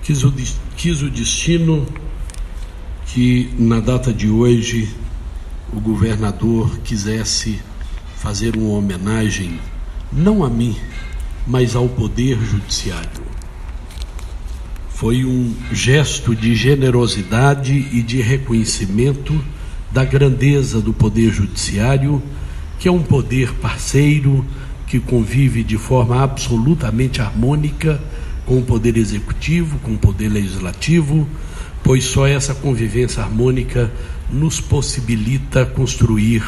Quis o destino que na data de hoje o governador quisesse fazer uma homenagem, não a mim, mas ao Poder Judiciário. Foi um gesto de generosidade e de reconhecimento da grandeza do Poder Judiciário, que é um poder parceiro que convive de forma absolutamente harmônica com o Poder Executivo, com o Poder Legislativo, pois só essa convivência harmônica nos possibilita construir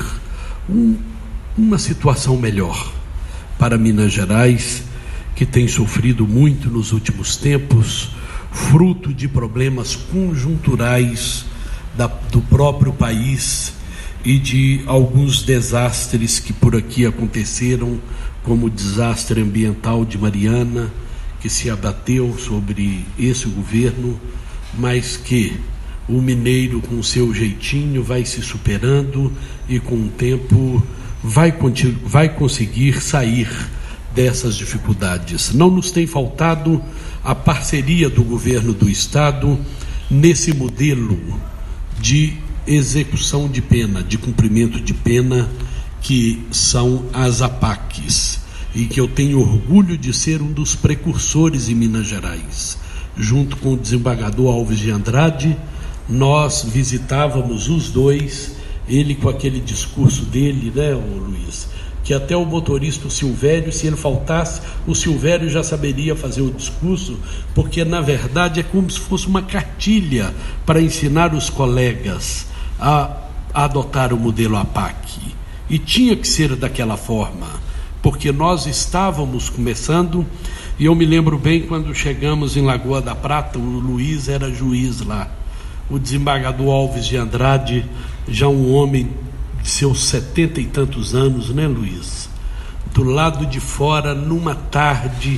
uma situação melhor para Minas Gerais, que tem sofrido muito nos últimos tempos, fruto de problemas conjunturais do próprio país e de alguns desastres que por aqui aconteceram, como o desastre ambiental de Mariana, que se abateu sobre esse governo, mas que o mineiro, com seu jeitinho, vai se superando e com o tempo vai conseguir sair dessas dificuldades. Não nos tem faltado a parceria do governo do Estado nesse modelo de execução de pena, de cumprimento de pena, que são as APACs, e que eu tenho orgulho de ser um dos precursores em Minas Gerais. Junto com o desembargador Alves de Andrade, nós visitávamos os dois, ele com aquele discurso dele, né, Luiz, que até o motorista, o Silvério, se ele faltasse, o Silvério já saberia fazer o discurso, porque na verdade é como se fosse uma cartilha para ensinar os colegas a adotar o modelo APAC, e tinha que ser daquela forma, porque nós estávamos começando. E eu me lembro bem quando chegamos em Lagoa da Prata, o Luiz era juiz lá, o desembargador Alves de Andrade, já um homem de seus 70 e tantos anos, né, Luiz? Do lado de fora, numa tarde,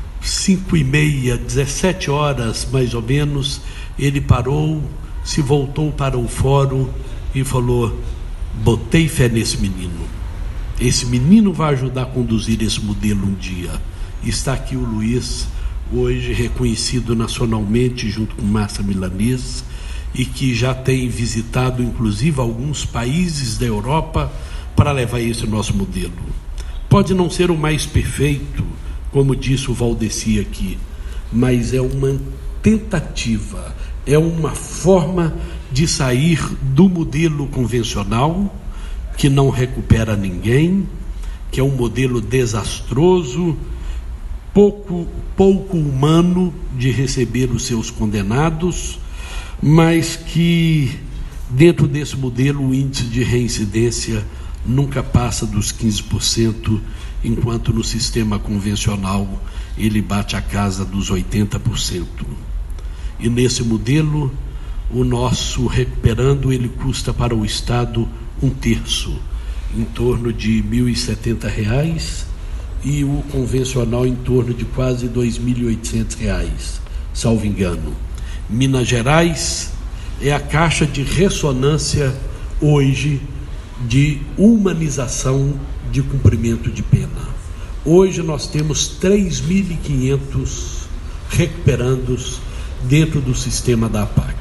5h30, 17 horas mais ou menos, ele parou, se voltou para o fórum e falou: botei fé nesse menino. Esse menino vai ajudar a conduzir esse modelo um dia. Está aqui o Luiz, hoje reconhecido nacionalmente junto com Márcia Milanês, e que já tem visitado inclusive alguns países da Europa para levar esse nosso modelo. Pode não ser o mais perfeito, como disse o Valdeci aqui, mas é uma tentativa, é uma forma de sair do modelo convencional, que não recupera ninguém, que é um modelo desastroso, pouco humano de receber os seus condenados, mas que dentro desse modelo o índice de reincidência nunca passa dos 15%, enquanto no sistema convencional ele bate a casa dos 80%. E nesse modelo, o nosso recuperando, ele custa para o Estado 1/3, em torno de R$ 1.070, e o convencional em torno de quase R$ 2.800, salvo engano. Minas Gerais é a caixa de ressonância hoje de humanização de cumprimento de pena. Hoje nós temos 3.500 recuperandos dentro do sistema da APAC.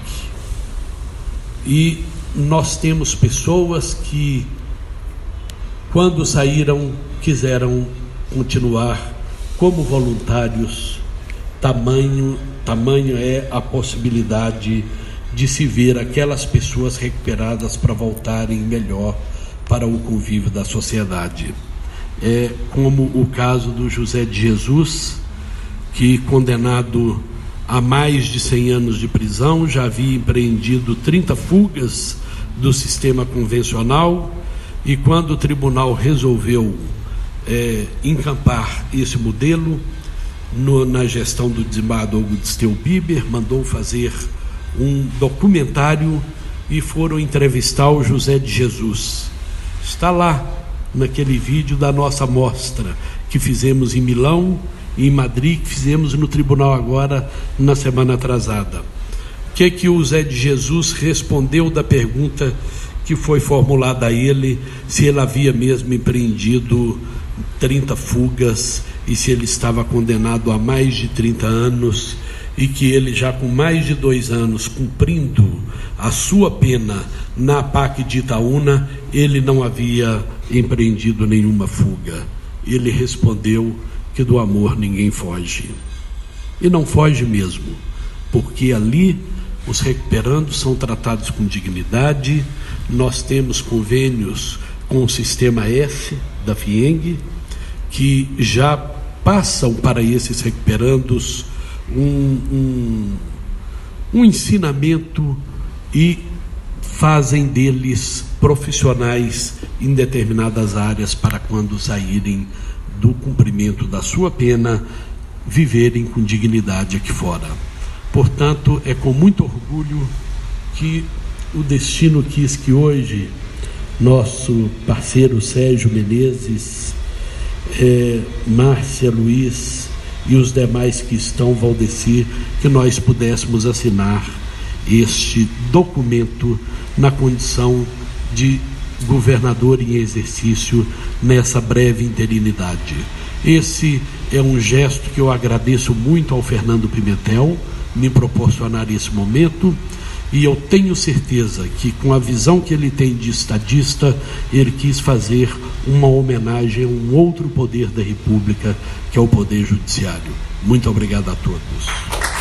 E nós temos pessoas que, quando saíram, quiseram continuar como voluntários. Tamanho é a possibilidade de se ver aquelas pessoas recuperadas para voltarem melhor para o convívio da sociedade. É como o caso do José de Jesus, que, condenado a mais de 100 anos de prisão, já havia empreendido 30 fugas do sistema convencional, e quando o tribunal resolveu encampar esse modelo na gestão do desembargador Gudsteu Biber, mandou fazer um documentário e foram entrevistar o José de Jesus. Está lá naquele vídeo da nossa mostra que fizemos em Milão e em Madrid, que fizemos no tribunal agora na semana atrasada. O que o Zé de Jesus respondeu da pergunta que foi formulada a ele, se ele havia mesmo empreendido 30 fugas e se ele estava condenado a mais de 30 anos e que ele, já com mais de 2 anos cumprindo a sua pena na PAC de Itaúna, ele não havia empreendido nenhuma fuga. Ele respondeu que do amor ninguém foge. E não foge mesmo, porque ali os recuperandos são tratados com dignidade. Nós temos convênios com o Sistema S da FIENG, que já passam para esses recuperandos um ensinamento e fazem deles profissionais em determinadas áreas para, quando saírem do cumprimento da sua pena, viverem com dignidade aqui fora. Portanto, é com muito orgulho que o destino quis que hoje nosso parceiro Sérgio Menezes, Márcia Luiz e os demais que estão, Valdeci, que nós pudéssemos assinar este documento na condição de governador em exercício nessa breve interinidade. Esse é um gesto que eu agradeço muito ao Fernando Pimentel me proporcionar esse momento, e eu tenho certeza que, com a visão que ele tem de estadista, ele quis fazer uma homenagem a um outro poder da República, que é o Poder Judiciário. Muito obrigado a todos.